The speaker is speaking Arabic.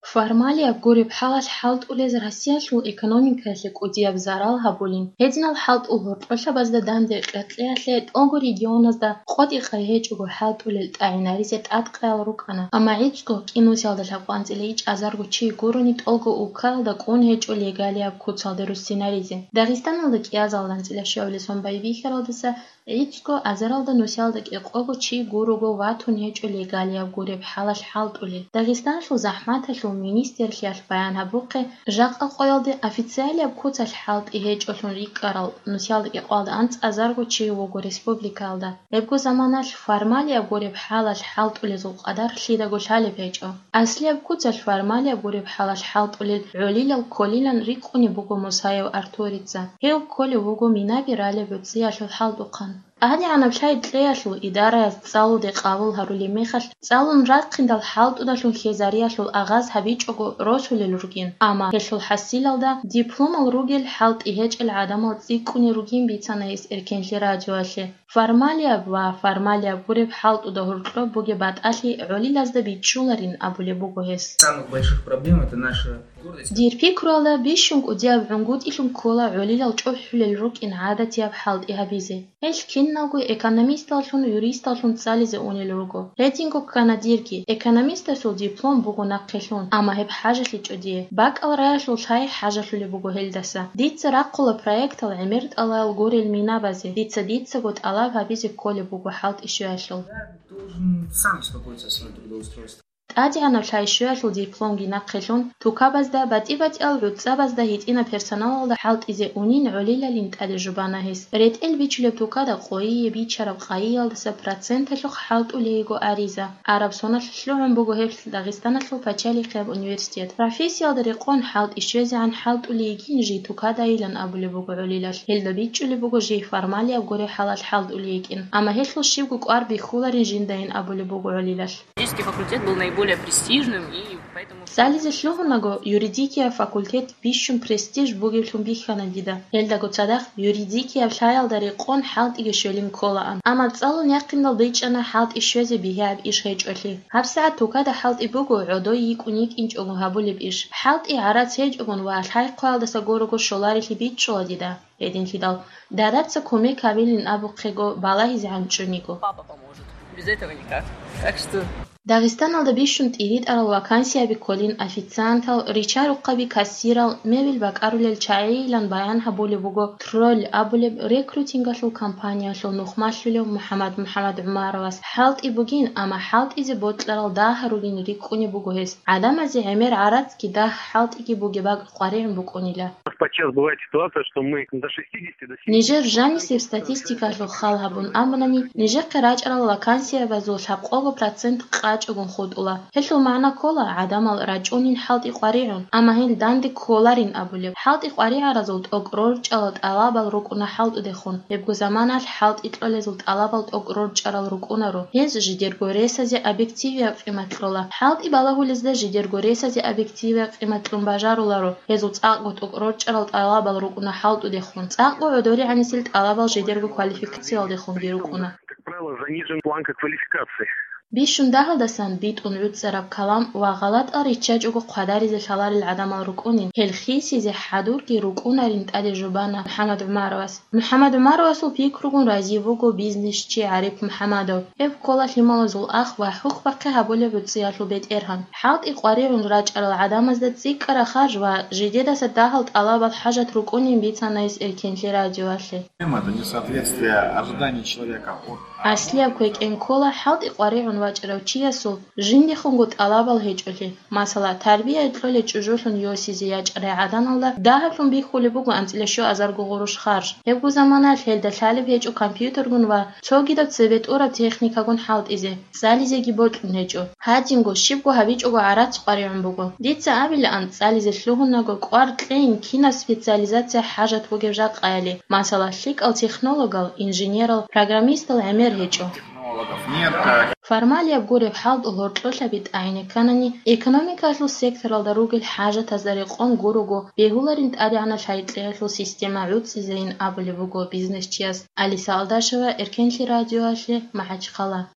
Формалия гуриб халаш халт улез Россия шу экономика лек удиаб зарал хабулин. Хединал халт ухуртоша базда данде тлетлеатле тонго регионазда ходи хайеч угу халт улел тайнарисет атқал рукана. Ама ичко кинусялда шапанцелеич азаргу чи гуруни толго укалда кунхеч улегалиаб куцалдеру сценаризе. Дагестаналда киазалдан целяшевле сонбайвихералдаса ичко азаралда нусялда киқого чи гуруго ватунхеч улегалиаб гуриб халаш халт улел. Дагестан шу захмата шу министр шляш баян хабуқи жақ алқоялды официалиаб куцал халт ихеч олун рикарал нусялда киқалда анц азаргу чи угу республикалда. Эбгу заманаш формалиаб гуриб халаш халт улезу qaдар шлида гушали печо. Аслиаб куцал формалиаб гуриб халаш халт улел улилал колилан рикуни бугу мусаев артурица. Хев коли бугу минаби рали бутсия шу халт уқан. أهدي عنا بشاي تلايشلو إدارة تصالو دي قابل هارولي ميخش تصالو نراقين دال حالت وداشلو خيزارياشلو أغاز هبيج أغو روشو للروجين أما هشلو الحسيلال دا ديبلوم الروجيل حالت إهيج العادم وتزيكوني روجين بيتانايس إركنشي راجواشي فارماليا بوريب حالت ودهورجلو بوغي بات أشي علي لازدا بيتشولارين أبولي بوغو هس. Самых больших проблем это наша гордость. دير بيكرولا بيشونك ودياب عنقود إشون كولا علي لالجوح للروك إن عادة ياب حالت إهابيزي. هش كينناغو экономисталшун юристалшун цализе унилруго. Рединго канадирки экономисташул диплом бугу наққишун. Ама хеб хажашлич одие. Бакалавриашул шай хажашлули бугу хелдаса. Дитса раққула проектал эмерт алал гурил минабази. Дитса год алав хабизи коли бугу халт ишуашул. Я должен сам успокоиться о своем трудоустройстве. أجعنا شايشواشل دبلوم جناقشون توكابزدا بات العتصابزدا هيتينا بيرسونال حالت إذا أونين عليلا لنت أدجبانا هس ريت البيتشلب توكادا قوية بيتشرب قايل دس برسنت شلوخ حالت أوليغو أريزا عرب سونا شلوهم بوغو هفل داغستان شلو باتشالي خيب أونيورسيتيات رافيسيال دريقون حالت إشوزي عن حالت أوليغين جي توكادا إيلان أبولي بوغو عليلاش هلدا بيتشلي بوغو جي فارماليا بغوري حالات حالت أوليغين أما هشلو شيبغو قوار بيخولارين جينداين أبولي بوغو عليلاش. Факультет был наиболее престижным, и поэтому... Сализе шлюхунаго юридикия факультет бишшун престиж бугилшун бихана вида. Элдаго цадах юридикия шаял дари қон халт иге шөлин колаан. Ама цалун яқиндал дейчана халт ишвезе бихаб ишхеч оли. Хаб саат тукада халт ибугу удо йик уник инч огун хабулиб иш. Халт и арат сеж огун ва шай қоял даса горого шолари хибит шола дида. Эдин хидал. Даратса коме кабилин абу қего балахи зианчуниго. Папа поможет. Без этого никак. Так что... داغستان بيشون تريد على الوكانسيا بكولين أفيتسانتال ريتشارو قبي كاسيرال ميبل باك أرولل تشاي لان بيان هبولي بوغو ترول أبولي ريكروتينغ شو كامبانيا شو نخماشلو محمد عمار واس حالت إبوغين أما حالت إزي بوتلرال داهرولين ريكوني بوغو هس عدم أزي عمير عرات كي داه حالت إكي بوغي باك قوارين بوكوني لا Подчас бывает ситуация, что мы до 60 до 70. Нижер жаниси в статистика шо халхабун амбанани Нижер карач على الوكانسيا بزو شابقوغو процент قاج أغن خود أولا هشو معنا كولا عدم الرجونين حالت إقواريعون أما هيل داندي كولارين أبوليب حالت إقواريع رزولت أقرورج ألت ألابال ركونا حالت أدخون يبقو زمانات حالت إترولزولت ألابال أقرورج ألال ركونا رو هيز جدير غوريسا زي أبيكتيفيا في مطلولا حالت إبالاهو لزده جدير غوريسا زي أبيكتيفيا في مطلوم باجارولا رو هيزولت أقوت أقرورج ألت ألابال ركونا حالت أدخون أقو عدوري عني سلت ألابال جدير كواليفيكاسيو أدخون ديروكونا Как правило, занижен планка квалификации. بيشون داخل دسان بيت أنعود سرب كلام وغلط أريتشاج أو قدر زي شلال العدم الركونين هالخيسي زي حدور كي ركونا رنت أدي جبانا محمد عمارواس وبيكرون رازيفوكو بيزنس تشي عريب محمدو إف كولا شمالزو الأخ وحوق بقى هبولي بتصياشلو بيت إرهان حاط إقواريرون راج على العدم زد سيكرا خارج وجديدة سداخلت ألابا حاجة ركونين بيتنا نايس إركنشي راجواشي Это несоответствие ожиданий человека от أصليا كويك إن كولا حاط إقواريرون واجروچيا سو جندي خونغوت ألابال هيجولي مثلا تربية إدلولي جوجولون يوسي زياج رعادان الله داهلون بيخولي بوغو أنتلشو أزارغو غروش خارج يبقو زمانات هيل دلالي بيجو كمبيوترغون و توغيدو تسبيت أورا تكنيكاغون حالت إزي ساليزي جيبوتلون هيجو هاجينغو شيبغو هبيجو عرات قاريعون بوغو ديتسا أبيل أنت ساليزي شلوهن نغو قوارت لين كينا سبيتساليزاتيا حاجة توغيو جاق قايلي مثلا شيك أو تكنولوغال إنجينيرال программистال عمير هيجو формалия بغوري بحالت أهورتلوشا بيت عيني كانني إيكونوميكاشلو سيكترال داروغ الحاجة تزاريقون غوروغو بيهولارين تأديعنا شايتلياشلو سيستيما عود سيزين أبولي بوغو بيزنس تياس ألي سالداشوا إركنشي راديواشي محاج خلا